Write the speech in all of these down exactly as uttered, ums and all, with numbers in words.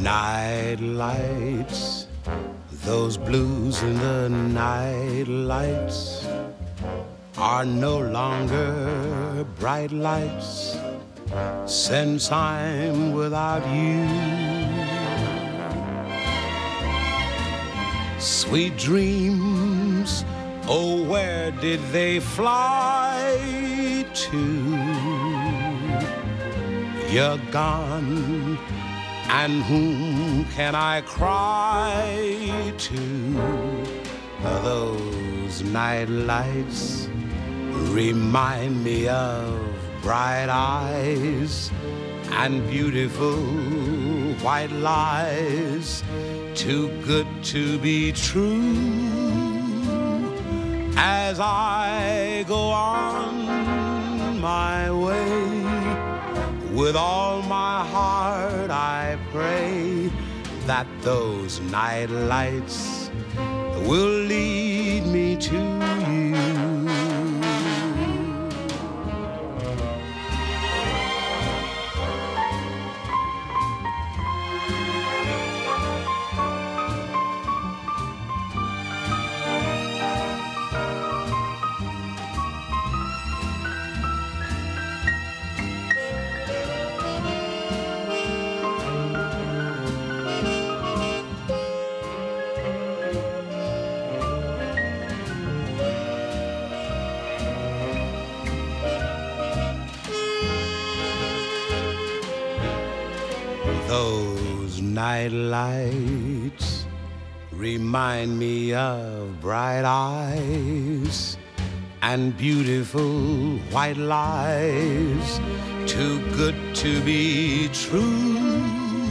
Night lights, those blues in the night lights are no longer bright lights since I'm without you. Sweet dreams, oh, where did they fly to? You're gone, and whom can I cry to? Those night lights remind me of bright eyes and beautiful white lies, too good to be true. As I go on my way, with all my heart I pray that those night lights will lead me to you. Those night lights remind me of bright eyes and beautiful white lies, too good to be true.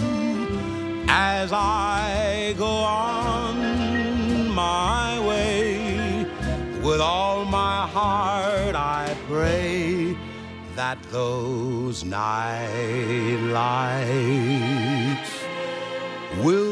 As I go on my way, with all my heart I pray that those night lights will